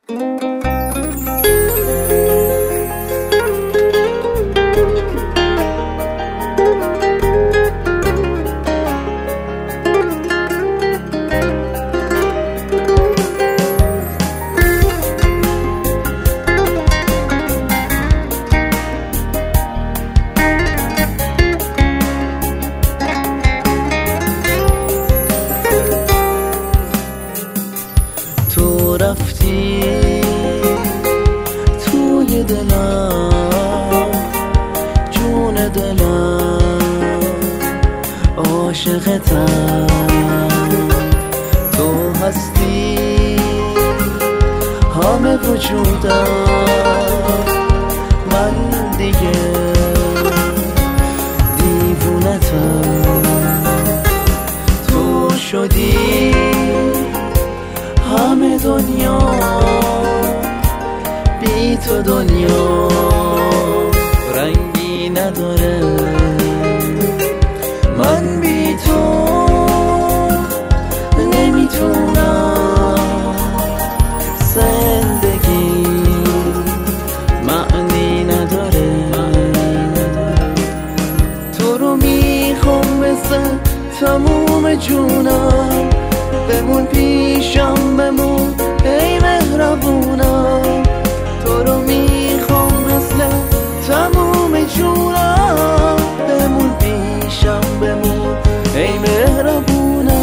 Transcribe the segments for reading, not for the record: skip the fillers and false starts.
رفتی توی دلم، جون دلم، عاشقتم. تو هستی همه وجودم، من دیگه دیوونتم. تو شدی همه دنیا، بی تو دنیا رنگی نداره. من بی تو نمیتونم، زندگی معنی نداره. تو رو میخوام مثل تموم جونم، بمون پیشم، بمون ای مهربونم. تو رو میخوام مثل تموم جونم، بمون پیشم، بمون ای مهربونم.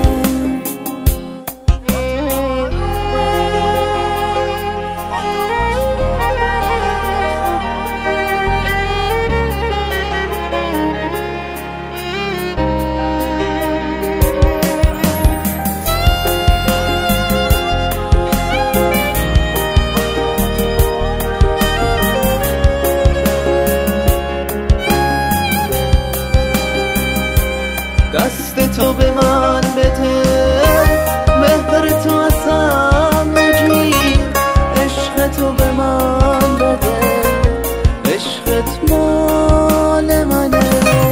دست تو به من بده، مهر تو ازم نگیر. عشق تو به من بده، عشقت مال منه.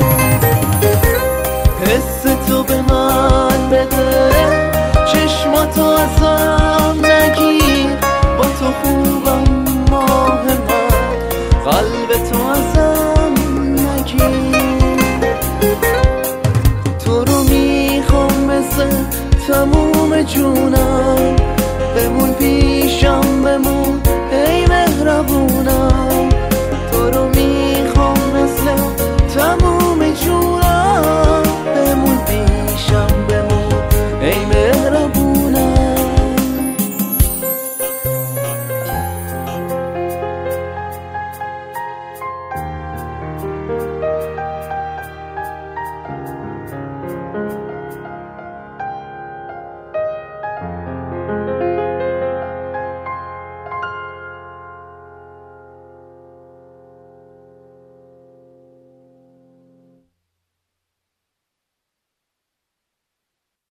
حس تو به من بده، چشماتو ازم نگیر. با تو خوبم ماه من، قلب تو ازم نگیر. تموم جونم، بمون پیشم، بمون ای مهربونم.